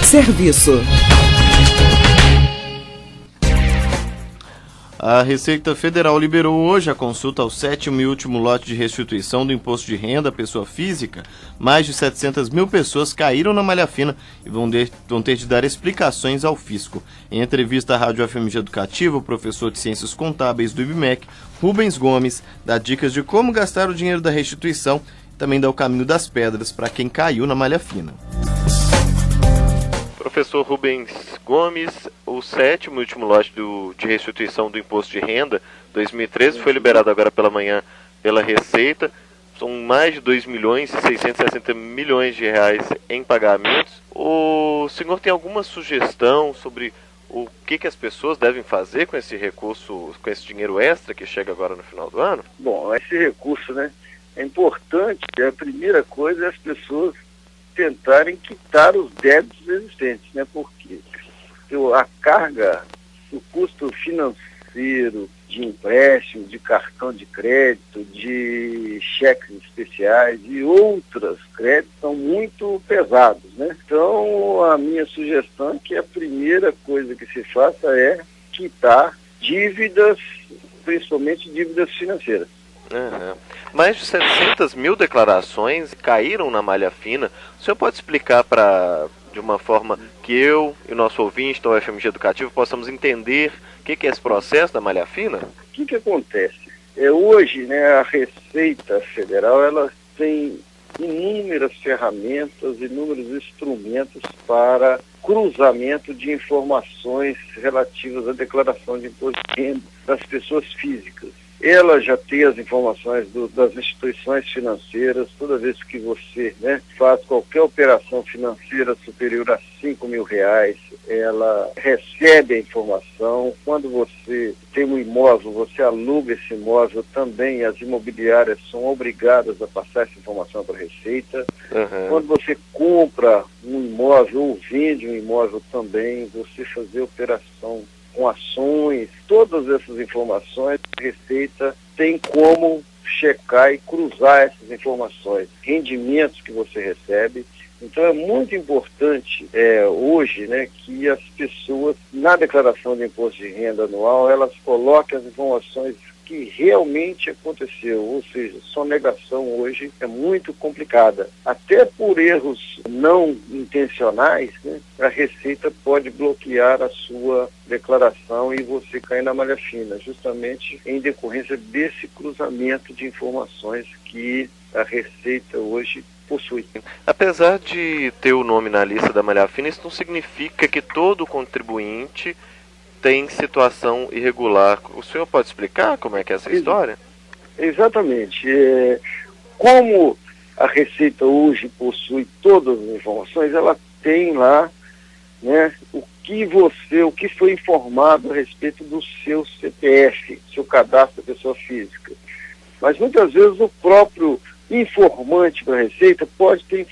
Serviço. A Receita Federal liberou hoje a consulta ao 7º e último lote de restituição do imposto de renda à pessoa física. Mais de 700 mil pessoas caíram na malha fina e vão ter de dar explicações ao fisco. Em entrevista à Rádio FMG Educativa, o professor de Ciências Contábeis do IBMEC, Rubens Gomes, dá dicas de como gastar o dinheiro da restituição e também dá o caminho das pedras para quem caiu na malha fina. Professor Rubens Gomes, o 7º e último lote de restituição do Imposto de Renda 2013 foi liberado agora pela manhã pela Receita. São mais de 2 milhões e 660 milhões de reais em pagamentos. O senhor tem alguma sugestão sobre o que as pessoas devem fazer com esse recurso, com esse dinheiro extra que chega agora no final do ano? Bom, esse recurso, é importante. A primeira coisa é as pessoas tentarem quitar os débitos existentes, Porque a carga, o custo financeiro de empréstimo, de cartão de crédito, de cheques especiais e outros créditos são muito pesados, Então, a minha sugestão é que a primeira coisa que se faça é quitar dívidas, principalmente dívidas financeiras. Uhum. Mais de 700 mil declarações caíram na malha fina. O senhor pode explicar de uma forma que eu e o nosso ouvinte da UFMG Educativo possamos entender o que é esse processo da malha fina? O que acontece? Hoje, a Receita Federal ela tem inúmeras ferramentas, inúmeros instrumentos para cruzamento de informações relativas à declaração de imposto de renda das pessoas físicas. Ela já tem as informações das instituições financeiras. Toda vez que você faz qualquer operação financeira superior a R$5.000, ela recebe a informação. Quando você tem um imóvel, você aluga esse imóvel também, as imobiliárias são obrigadas a passar essa informação para a Receita. Uhum. Quando você compra um imóvel ou vende um imóvel também, você fazer operação com ações, todas essas informações, a Receita tem como checar e cruzar essas informações, rendimentos que você recebe. Então é muito importante hoje que as pessoas, na declaração de imposto de renda anual, elas coloquem as informações que realmente aconteceu, ou seja, sonegação hoje é muito complicada. Até por erros não intencionais, a Receita pode bloquear a sua declaração e você cair na malha fina, justamente em decorrência desse cruzamento de informações que a Receita hoje possui. Apesar de ter o nome na lista da malha fina, isso não significa que todo contribuinte tem situação irregular. O senhor pode explicar como é que é essa história? Exatamente. Como a Receita hoje possui todas as informações, ela tem lá o que foi informado a respeito do seu CPF, seu cadastro da pessoa física. Mas muitas vezes o próprio informante da Receita pode ter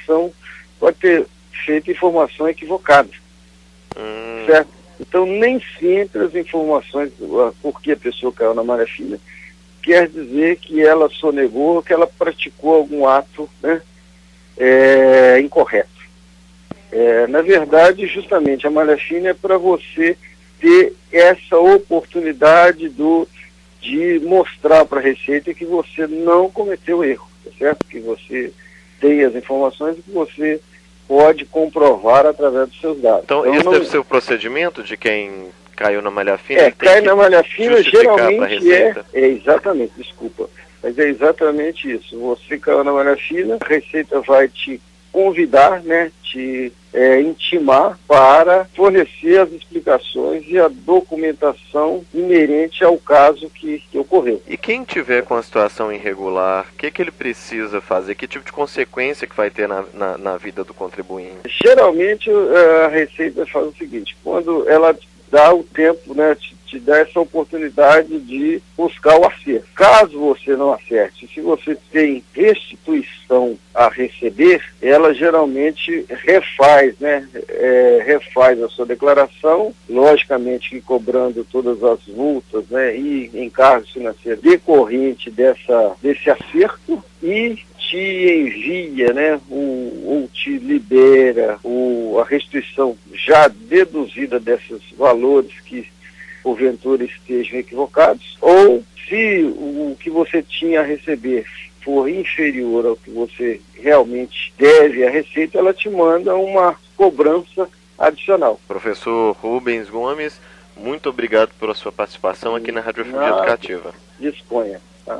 feito informação equivocada. Certo? Então, nem sempre as informações, porque a pessoa caiu na malha fina, quer dizer que ela sonegou, que ela praticou algum ato incorreto. Na verdade, justamente, a malha fina é para você ter essa oportunidade de mostrar para a Receita que você não cometeu erro, tá certo? Que você tem as informações e que você pode comprovar através dos seus dados. Então esse deve ser o procedimento de quem caiu na malha fina? Cai na malha fina geralmente exatamente, desculpa, mas é exatamente isso. Você caiu na malha fina, a Receita vai te convidar, te intimar para fornecer as explicações e a documentação inerente ao caso que ocorreu. E quem tiver com a situação irregular, o que ele precisa fazer? Que tipo de consequência que vai ter na vida do contribuinte? Geralmente a Receita faz o seguinte: quando ela dá o tempo, te dá essa oportunidade de buscar o acerto. Caso você não acerte, se você tem restituição a receber, ela geralmente refaz a sua declaração, logicamente que cobrando todas as multas e encargos financeiros decorrente desse acerto, e te envia, né, ou te libera a restituição já deduzida desses valores que porventura estejam equivocados, ou se o que você tinha a receber for inferior ao que você realmente deve à Receita, ela te manda uma cobrança adicional. Professor Rubens Gomes, muito obrigado pela sua participação aqui na Radiofonia Educativa. Disponha, tá?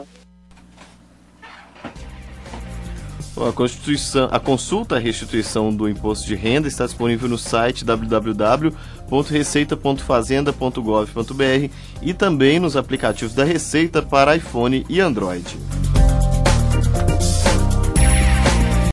A consulta à restituição do imposto de renda está disponível no site www.receita.fazenda.gov.br e também nos aplicativos da Receita para iPhone e Android.